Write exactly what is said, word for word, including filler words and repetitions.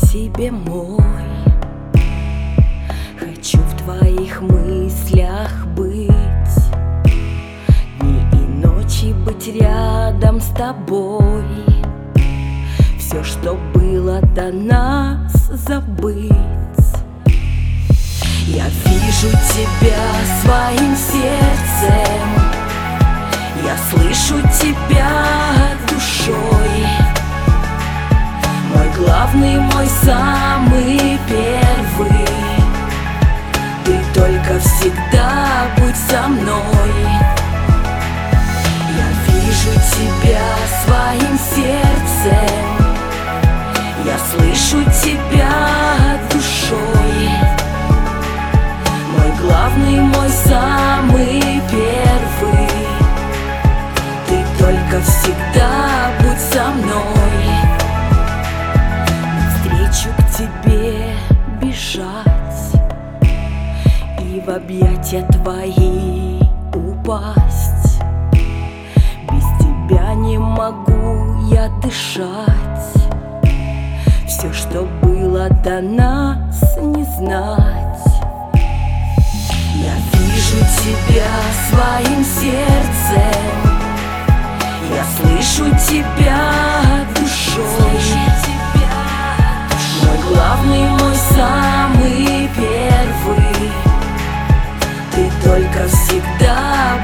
тебе мой. Хочу в твоих мыслях быть, дни и ночи быть рядом с тобой. Все, что было до нас, забыть. Я вижу тебя своим сердцем, я слышу тебя душой. Мой главный, мой самый первый, ты только всегда будь со мной. Я вижу тебя своим сердцем, я слышу тебя душой. Мой главный, мой самый первый, ты только всегда будь со мной. Навстречу к тебе бежать и в объятия твои упасть. Без тебя не могу я дышать. Все, что было до нас, не знать. Я вижу тебя своим сердцем, я слышу тебя душой. Мой главный, мой самый первый, ты только всегда